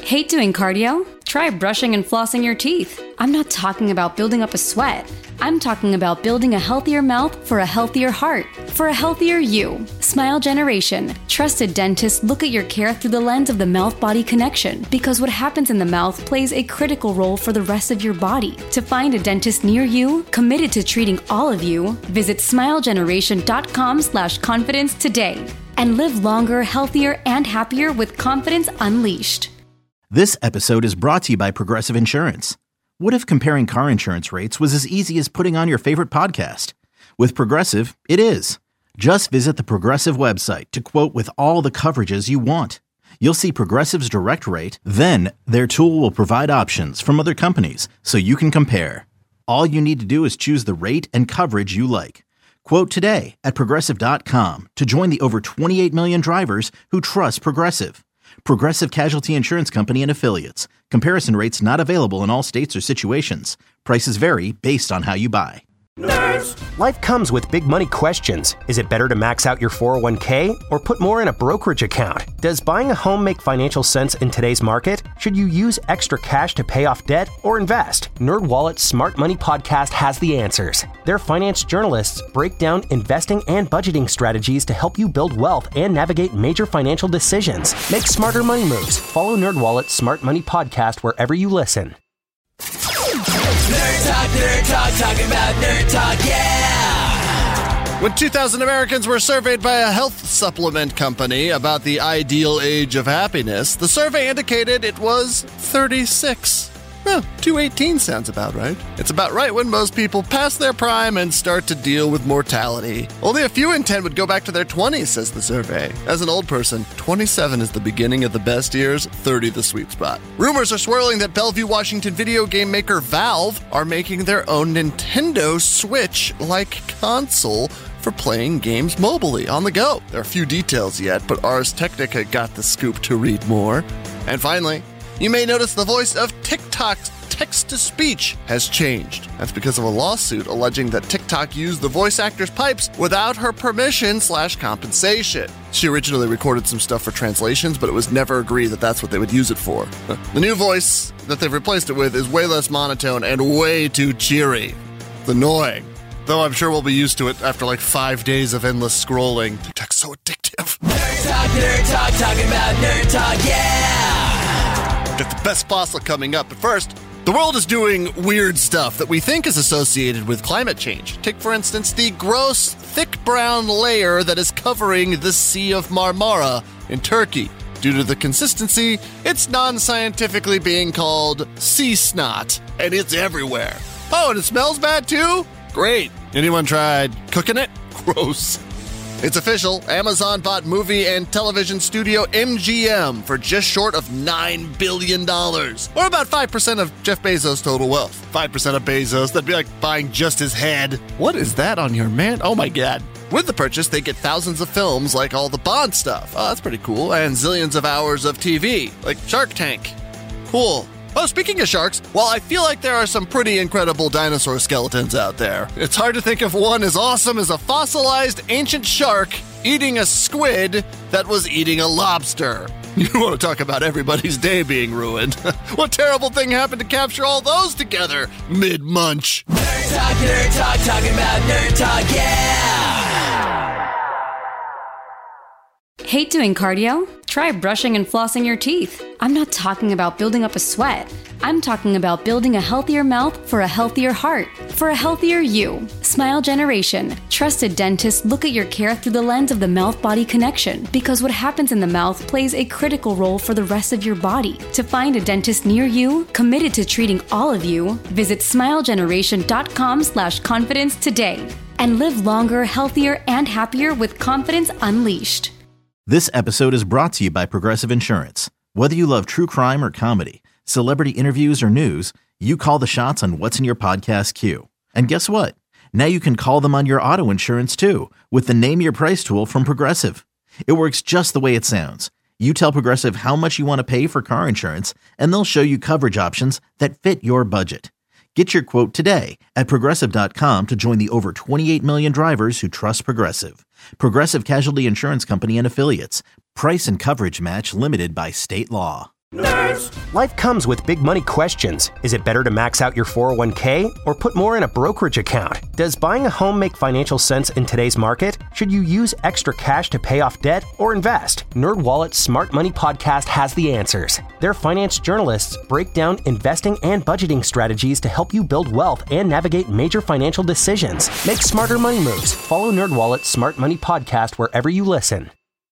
Hate doing cardio? Try brushing and flossing your teeth. I'm not talking about building up a sweat. I'm talking about building a healthier mouth for a healthier heart, for a healthier you. Smile Generation. Trusted dentists look at your care through the lens of the mouth-body connection, because what happens in the mouth plays a critical role for the rest of your body. To find a dentist near you, committed to treating all of you, visit smilegeneration.com/confidence today. And live longer, healthier, and happier with confidence unleashed. This episode is brought to you by Progressive Insurance. What if comparing car insurance rates was as easy as putting on your favorite podcast? With Progressive, it is. Just visit the Progressive website to quote with all the coverages you want. You'll see Progressive's direct rate, then their tool will provide options from other companies so you can compare. All you need to do is choose the rate and coverage you like. Quote today at Progressive.com to join the over 28 million drivers who trust Progressive. Progressive Casualty Insurance Company and Affiliates. Comparison rates not available in all states or situations. Prices vary based on how you buy. Nerds! Life comes with big money questions. Is it better to max out your 401k or put more in a brokerage account? Does buying a home make financial sense in today's market? Should you use extra cash to pay off debt or invest? NerdWallet's Smart Money Podcast has the answers. Their finance journalists break down investing and budgeting strategies to help you build wealth and navigate major financial decisions. Make smarter money moves. Follow NerdWallet's Smart Money Podcast wherever you listen. Nerd Talk, talking about Nerd Talk, yeah! When 2,000 Americans were surveyed by a health supplement company about the ideal age of happiness, the survey indicated it was 36. Well, 218 sounds about right. It's about right when most people pass their prime and start to deal with mortality. Only a few in 10 would go back to their 20s, says the survey. As an old person, 27 is the beginning of the best years, 30 the sweet spot. Rumors are swirling that Bellevue, Washington video game maker Valve are making their own Nintendo Switch-like console for playing games mobily on the go. There are few details yet, but Ars Technica got the scoop to read more. And finally, you may notice the voice of TikTok's text-to-speech has changed. That's because of a lawsuit alleging that TikTok used the voice actor's pipes without her permission/compensation. She originally recorded some stuff for translations, but it was never agreed that that's what they would use it for. The new voice that they've replaced it with is way less monotone and way too cheery. It's annoying. Though I'm sure we'll be used to it after like 5 days of endless scrolling. TikTok's so addictive. Nerd Talk, talking about Nerd Talk, yeah! Got the best fossil coming up, but first, the world is doing weird stuff that we think is associated with climate change. Take, for instance, the gross, thick brown layer that is covering the Sea of Marmara in Turkey. Due to the consistency, it's non-scientifically being called sea snot, and it's everywhere. Oh, and it smells bad too? Great. Anyone tried cooking it? Gross. It's official. Amazon bought movie and television studio MGM for just short of $9 billion, or about 5% of Jeff Bezos' total wealth. 5% of Bezos, that'd be like buying just his head. What is that on your man? Oh my God. With the purchase, they get thousands of films like all the Bond stuff. Oh, that's pretty cool. And zillions of hours of TV, like Shark Tank. Cool. Oh, speaking of sharks, while I feel like there are some pretty incredible dinosaur skeletons out there, it's hard to think of one as awesome as a fossilized ancient shark eating a squid that was eating a lobster. You want to talk about everybody's day being ruined. What terrible thing happened to capture all those together mid-munch? Nerd Talk, talking about Nerd Talk, yeah! Hate doing cardio? Try brushing and flossing your teeth. I'm not talking about building up a sweat. I'm talking about building a healthier mouth for a healthier heart, for a healthier you. Smile Generation. Trusted dentists look at your care through the lens of the mouth-body connection, because what happens in the mouth plays a critical role for the rest of your body. To find a dentist near you, committed to treating all of you, visit smilegeneration.com/confidence today. And live longer, healthier, and happier with confidence unleashed. This episode is brought to you by Progressive Insurance. Whether you love true crime or comedy, celebrity interviews or news, you call the shots on what's in your podcast queue. And guess what? Now you can call them on your auto insurance too, with the Name Your Price tool from Progressive. It works just the way it sounds. You tell Progressive how much you want to pay for car insurance, and they'll show you coverage options that fit your budget. Get your quote today at Progressive.com to join the over 28 million drivers who trust Progressive. Progressive Casualty Insurance Company and Affiliates. Price and coverage match limited by state law. Life comes with big money questions. Is it better to max out your 401k or put more in a brokerage account? Does buying a home make financial sense in today's market? Should you use extra cash to pay off debt or invest? NerdWallet's Smart Money Podcast has the answers. Their finance journalists break down investing and budgeting strategies to help you build wealth and navigate major financial decisions. Make smarter money moves. Follow NerdWallet's Smart Money Podcast wherever you listen.